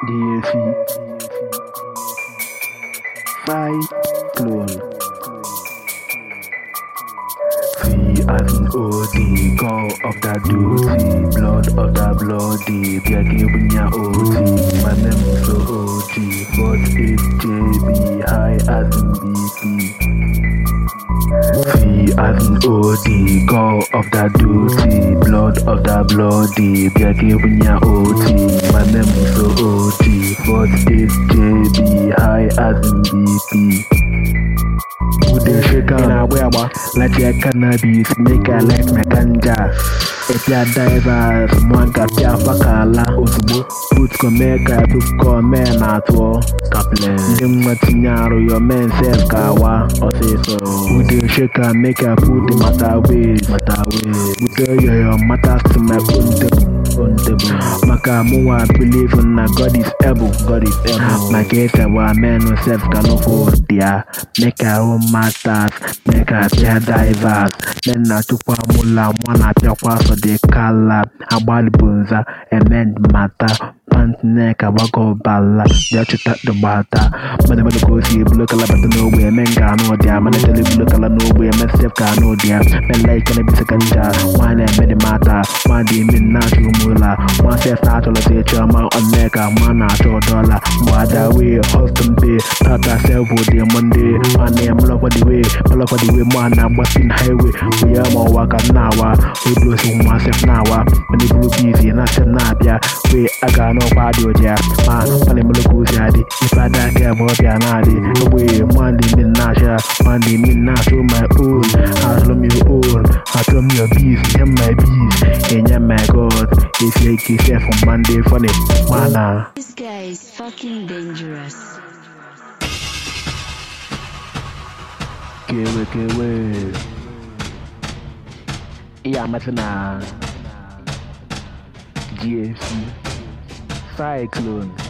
DAC Cyclone C as in OD, call of the duty, blood of the bloody, Biagi Bunya OT, my name is so OG, but it's JB, high as in BP. C as in OD, call of the duty, blood of the bloody, Biagi Bunya OT, my name is so OG, but it's JB, high as in BP. Would shake in a way like your cannabis, make a like my ganja. If you're divers, Mwanka Pia Fakala, Osbo, Boots Comeka, Tuko Men at war, Kaplan, Dimatinyaro, your men says Kawa, or say so. Would you shake and make a food in Matawe? Would you your matters to my Makamua believe in God is able, My case, our men who self can afford, dear. Make our own matters, make our peer divers. Then na tukwa mula mwana pia kwa so de kala. Abali bunza, amend matter. Pant neck, a wako bala. They chuta the bata. Mother go see blue color, but no way, men can know dear. Man, tell you blue color, no way, men step can know dear. Men like can be second jar. One and many matter. One day, men natural mula. One self natural, say, chama on neck, a man at $2. Mother way, husband pay. Tata self would the Monday. My name, love for the way, man, I'm busting highway. We are more work now. We blow some myself now. When you blue busy, and I said, Nabia, we I got no body, dear. Man, Palimulukuziadi, if I don't care about your nadi, away, Monday, Minasha, Monday, Minasha, my own. I told me your own, I told me your bees, and my bees, and yeah, my God, if you kiss her from Monday, funny, mana. This guy is fucking dangerous. Kewe. Yeah, Matana. GFC Cyclone.